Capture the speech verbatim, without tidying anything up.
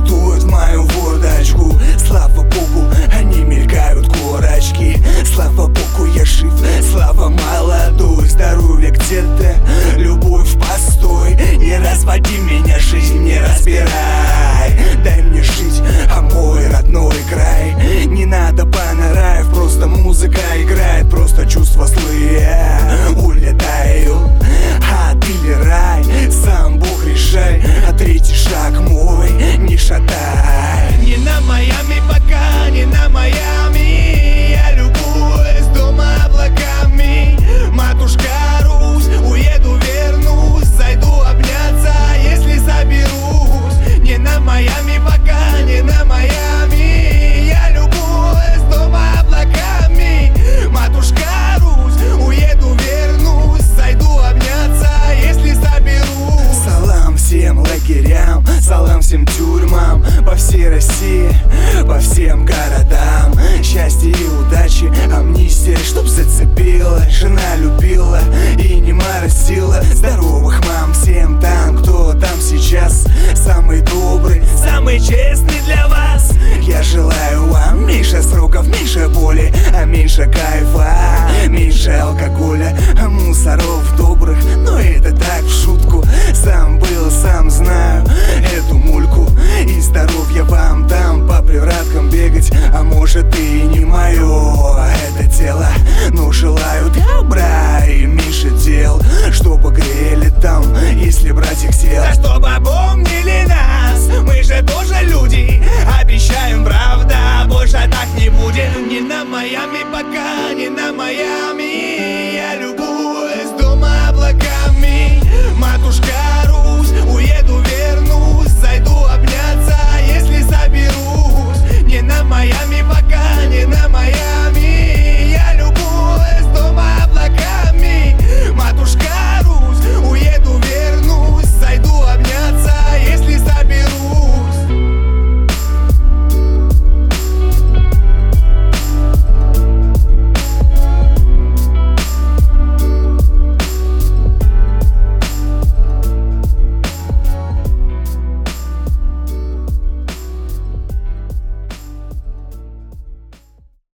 стартуют в мою водочку. Слава богу, они мелькают корочки. Слава богу, я жив, слава молодой. Здоровье где-то, любовь в постой. Не разводи меня, жизнь не разбирай. Дай мне жить, а мой родной край. Не надо панораев, просто музыка играет. Просто чувства злые улетают. Ад или рай, сам Бог решай. А третий шаг мой не шатай. Не на Майами пока, не на Майами. Я любуюсь дома облаками. Матушка Русь, уеду, вернусь. Зайду обняться, если соберусь. Не на Майами пока, не на Майами. Я любуюсь дома облаками. Матушка Русь, уеду, вернусь. Зайду обняться, если соберусь. Салам всем лагерям, салам всем тюрьмам. По всей России, по всем городам. Счастья и удачи, амнистия, чтоб зацепила. Жена любила и не моросила. Здоровых мам всем там, кто там сейчас. Самый добрый, самый честный для вас. Я желаю вам меньше сроков, меньше боли, а меньше кайфа, меньше алкоголя, а мусоров добрых. Но это так в шутку. Сам был, сам знаю эту мульку.